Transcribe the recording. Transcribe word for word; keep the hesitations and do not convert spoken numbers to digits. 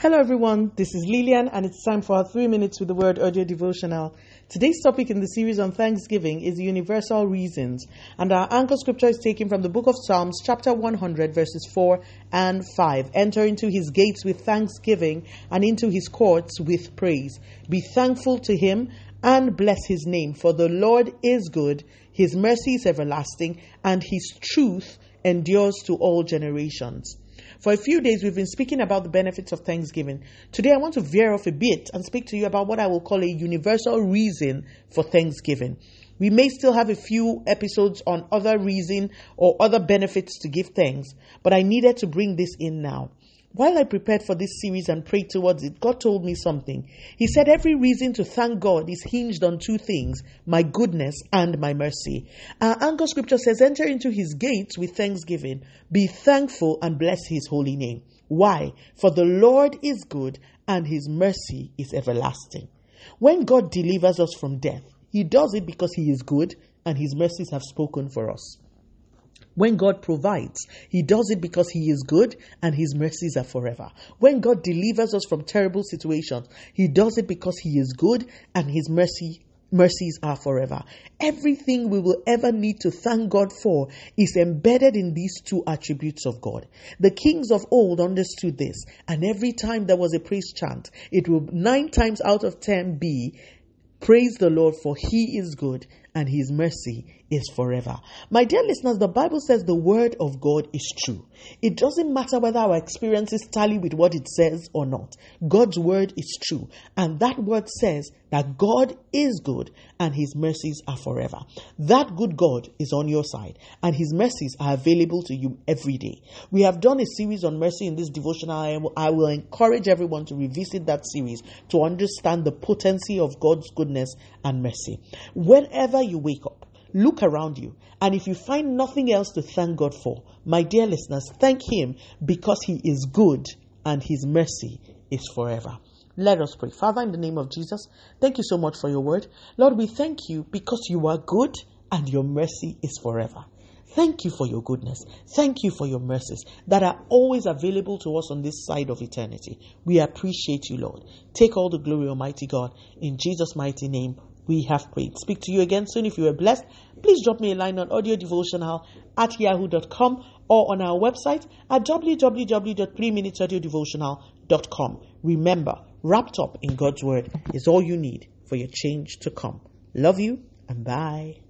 Hello everyone, this is Lillian and it's time for our three minutes with the word audio devotional. Today's topic in the series on Thanksgiving is universal reasons, and our anchor scripture is taken from the book of Psalms chapter one hundred verses four and five. Enter into his gates with thanksgiving and into his courts with praise. Be thankful to him and bless his name, for the Lord is good, his mercy is everlasting, and his truth endures to all generations. For a few days, we've been speaking about the benefits of Thanksgiving. Today, I want to veer off a bit and speak to you about what I will call a universal reason for Thanksgiving. We may still have a few episodes on other reason or other benefits to give thanks, but I needed to bring this in now. While I prepared for this series and prayed towards it, God told me something. He said every reason to thank God is hinged on two things, my goodness and my mercy. Our anchor scripture says, enter into his gates with thanksgiving, be thankful and bless his holy name. Why? For the Lord is good and his mercy is everlasting. When God delivers us from death, he does it because he is good and his mercies have spoken for us. When God provides, he does it because he is good and his mercies are forever. When God delivers us from terrible situations, he does it because he is good and his mercy mercies are forever. Everything we will ever need to thank God for is embedded in these two attributes of God. The kings of old understood this, and every time there was a praise chant, it will nine times out of ten be, praise the Lord, for he is good and his mercy is forever. My dear listeners, the Bible says the word of God is true. It doesn't matter whether our experiences tally with what it says or not. God's word is true. And that word says that God is good and his mercies are forever. That good God is on your side and his mercies are available to you every day. We have done a series on mercy in this devotional. I will encourage everyone to revisit that series to understand the potency of God's goodness and mercy. Whenever you wake up, look around you, and if you find nothing else to thank God for, my dear listeners, thank him because he is good and his mercy is forever. Let us pray. Father, in the name of Jesus, thank you so much for your word. Lord, we thank you because you are good and your mercy is forever. Thank you for your goodness. Thank you for your mercies that are always available to us on this side of eternity. We appreciate you, Lord. Take all the glory, Almighty God. In Jesus' mighty name, we have prayed. Speak to you again soon. If you were blessed, please drop me a line on audio devotional at yahoo dot com or on our website at w w w dot three minutes audio devotional dot com. Remember, wrapped up in God's word is all you need for your change to come. Love you and bye.